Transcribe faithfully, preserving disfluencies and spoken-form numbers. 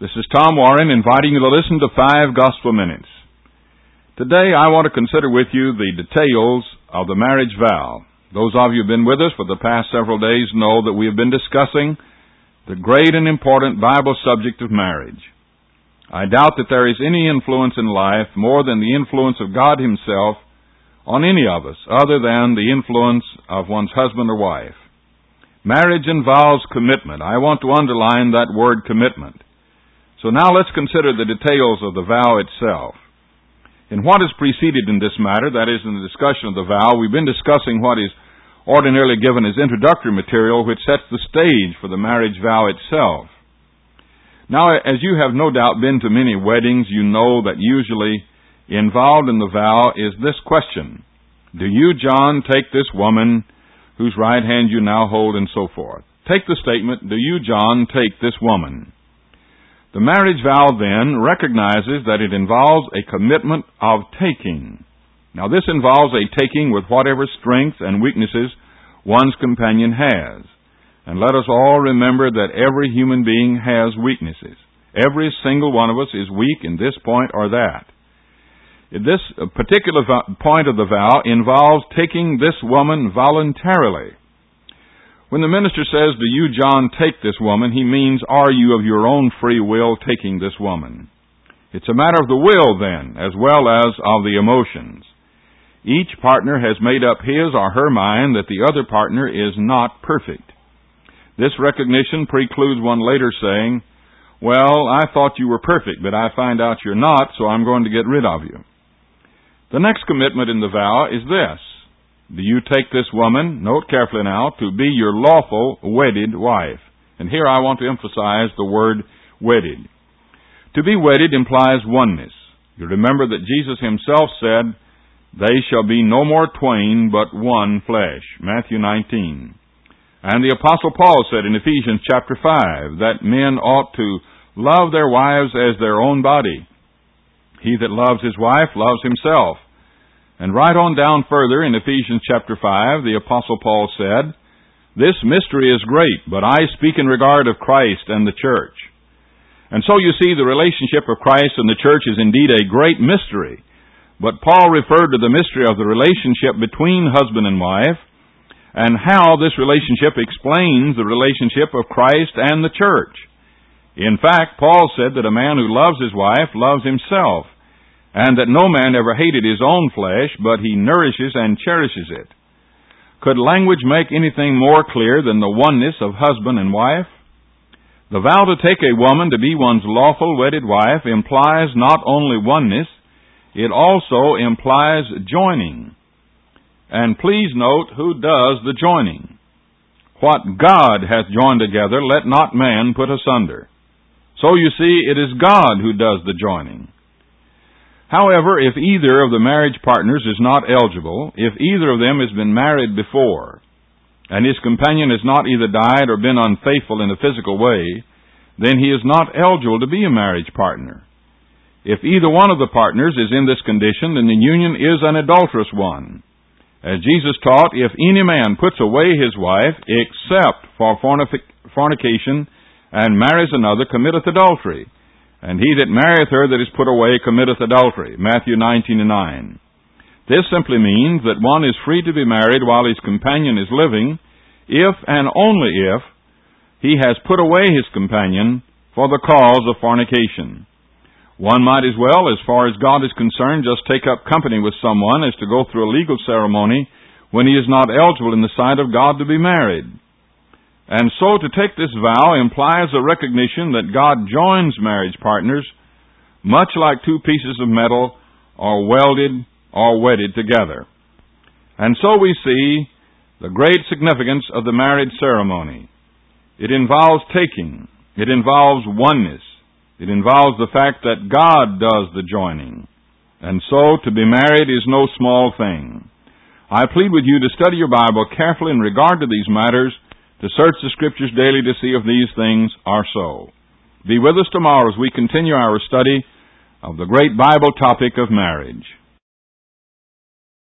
This is Tom Warren inviting you to listen to Five Gospel Minutes. Today I want to consider with you the details of the marriage vow. Those of you who have been with us for the past several days know that we have been discussing the great and important Bible subject of marriage. I doubt that there is any influence in life more than the influence of God Himself on any of us, other than the influence of one's husband or wife. Marriage involves commitment. I want to underline that word commitment. So now let's consider the details of the vow itself. In what has preceded in this matter, that is, in the discussion of the vow, we've been discussing what is ordinarily given as introductory material, which sets the stage for the marriage vow itself. Now, as you have no doubt been to many weddings, you know that usually involved in the vow is this question: do you, John, take this woman whose right hand you now hold, and so forth? Take the statement, do you, John, take this woman? The marriage vow, then, recognizes that it involves a commitment of taking. Now, this involves a taking with whatever strengths and weaknesses one's companion has. And let us all remember that every human being has weaknesses. Every single one of us is weak in this point or that. This particular point of the vow involves taking this woman voluntarily. When the minister says, do you, John, take this woman, he means, are you of your own free will taking this woman? It's a matter of the will, then, as well as of the emotions. Each partner has made up his or her mind that the other partner is not perfect. This recognition precludes one later saying, well, I thought you were perfect, but I find out you're not, so I'm going to get rid of you. The next commitment in the vow is this: do you take this woman, note carefully now, to be your lawful wedded wife? And here I want to emphasize the word wedded. To be wedded implies oneness. You remember that Jesus Himself said, they shall be no more twain, but one flesh. Matthew nineteen. And the Apostle Paul said in Ephesians chapter five that men ought to love their wives as their own body. He that loves his wife loves himself. And right on down further in Ephesians chapter five, the Apostle Paul said, this mystery is great, but I speak in regard of Christ and the church. And so you see, the relationship of Christ and the church is indeed a great mystery. But Paul referred to the mystery of the relationship between husband and wife, and how this relationship explains the relationship of Christ and the church. In fact, Paul said that a man who loves his wife loves himself, and that no man ever hated his own flesh, but he nourishes and cherishes it. Could language make anything more clear than the oneness of husband and wife? The vow to take a woman to be one's lawful wedded wife implies not only oneness, it also implies joining. And please note who does the joining. What God hath joined together, let not man put asunder. So you see, it is God who does the joining. However, if either of the marriage partners is not eligible, if either of them has been married before, and his companion has not either died or been unfaithful in a physical way, then he is not eligible to be a marriage partner. If either one of the partners is in this condition, then the union is an adulterous one. As Jesus taught, if any man puts away his wife, except for fornication, and marries another, committeth adultery. And he that marrieth her that is put away committeth adultery. Matthew nineteen and nine. This simply means that one is free to be married while his companion is living, if and only if he has put away his companion for the cause of fornication. One might as well, as far as God is concerned, just take up company with someone as to go through a legal ceremony when he is not eligible in the sight of God to be married. And so to take this vow implies a recognition that God joins marriage partners, much like two pieces of metal are welded or wedded together. And so we see the great significance of the marriage ceremony. It involves taking. It involves oneness. It involves the fact that God does the joining. And so to be married is no small thing. I plead with you to study your Bible carefully in regard to these matters, to search the Scriptures daily to see if these things are so. Be with us tomorrow as we continue our study of the great Bible topic of marriage.